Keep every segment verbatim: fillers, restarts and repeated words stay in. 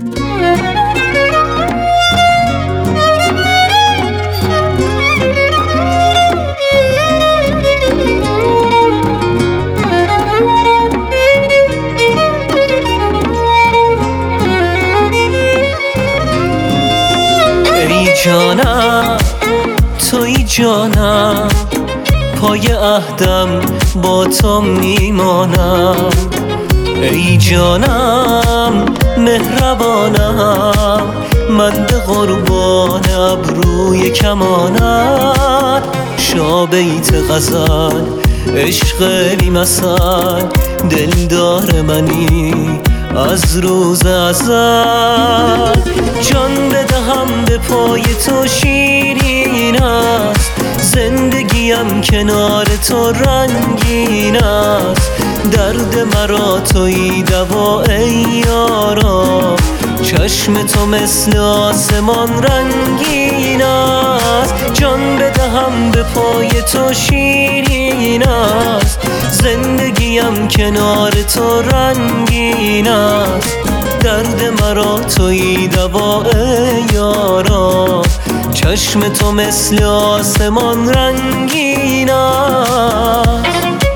جانم توی جانم، پای عهدم با تو میمانم. ای جانم مهربانم، من به قربان ابروی کمانت. شا بیت غزل عشق بی مثل، دلدار منی از روز ازل. جان بدهم به پای تو شیرین است، زندگیم کنار تو رنگین است. درد مرا تویی دوا ای یارا، چشم تو مثل آسمان رنگین است. جان بدهم به پای تو شیرین است، زندگیم کنار تو رنگین است. درد مرا تویی دوا ای یارا، چشم تو مثل آسمان رنگین است.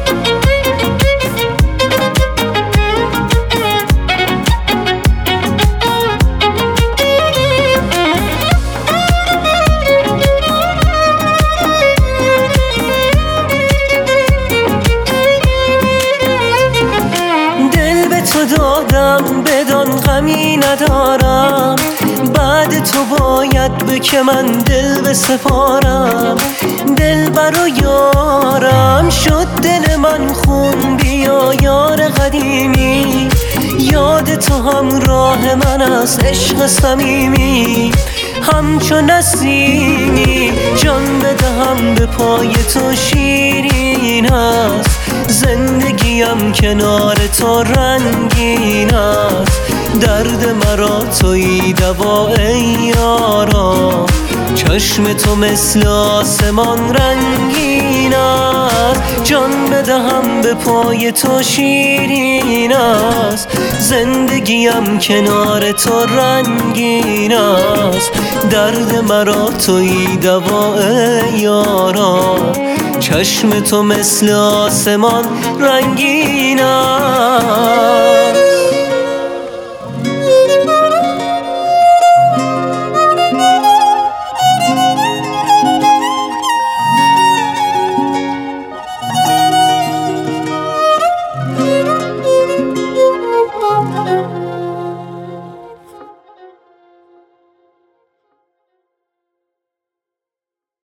دادم بدان غمی ندارم، بعد تو باید به که من دل بسپارم. دل برو یارم شد دل من خون، بیا یار قدیمی، یاد تو همراه من از عشق صمیمی. همچو نسیمی جان بدهم به پای تو شیرین است، زندگیم کنار تو رنگین است. درد مرا تویی دوا ای یارا، چشم تو مثل آسمان رنگین است. جان بدهم به پای تو شیرین است، زندگیم کنار تو رنگین است. درد مرا تویی دوا ای یارا، چشم تو مثل آسمان رنگین است. Thank you.